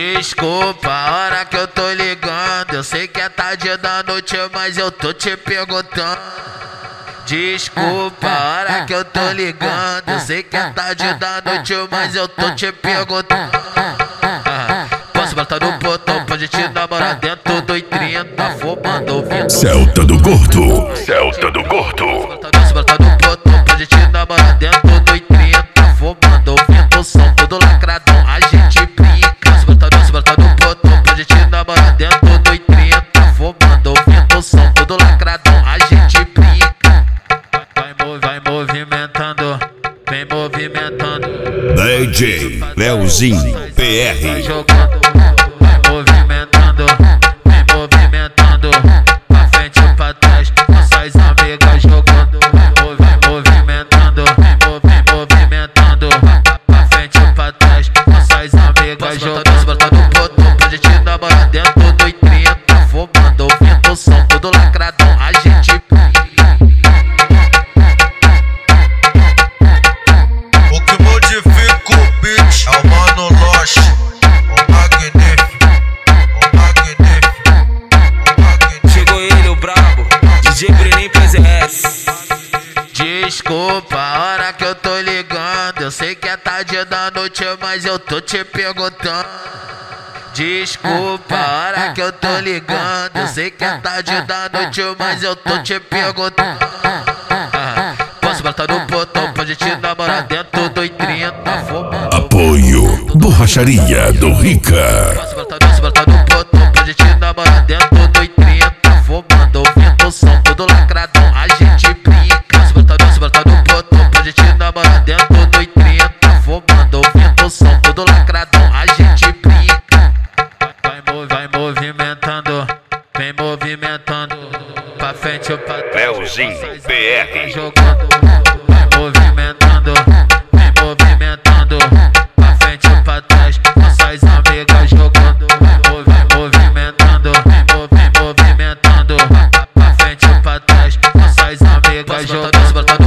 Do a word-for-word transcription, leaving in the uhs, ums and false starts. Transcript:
Desculpa a hora que eu tô ligando, eu sei que é tarde da noite, mas eu tô te perguntando. Desculpa a hora que eu tô ligando, eu sei que é tarde da noite, mas eu tô te perguntando. Posso botar no botão pra gente namorar dentro do trinta, fumando ouvindo Celta do Gordo, Celta do Gordo. Posso botar no botão pra gente namorar dentro do trinta, fumando ouvindo o som todo lacradão, a gente brinca. Posso botar, posso botar no botão pra gente namorar dentro do trinta, fumando ouvindo o som todo lacradão, a gente brinca. Vai, vai, vai movimentando, vem movimentando. D J Leozinho P R. Jogando, vai movimentando, vem movimentando, pra frente e pra trás, nossas amigas jogando, vai movimentando, vem movimentando, pra frente e pra trás, nossas amigas jogando. Bota no botão pra gente namorar dentro do trinta, fumando, ouvindo o som todo lacradão, a gente o que modifica o beat é o Mano Lost, o magnífico, o magnífico, o magnífico. Chegou ele, o brabo, D J Brenin P Z S. Desculpa a hora que eu tô ligando, eu sei que é tarde da noite, mas eu tô te perguntando. Desculpa a hora que eu tô ligando, eu sei que é tarde da noite, mas eu tô te perguntando. Posso botar no botão pra gente namorar dentro do trinta, fumando. Apoio Borracharia do Rica. Posso botar, posso botar no botão pra gente namorar dentro do trinta, fumando, ouvindo o som todo lacradão, a gente brinca. Posso botar, posso botar no botão pra gente namorar dentro do trinta, fumando, ouvindo o som todo lacradão, a gente brinca. Vai, vai, vai movimentando, vem movimentando, pra frente ou pra trás. Leozinho P R. Jogando, vai movimentando, vem movimentando, pra frente ou pra trás, nossas amigas jogando, vai movimentando, vem movimentando, pra frente ou pra trás, nossas amigas jogando.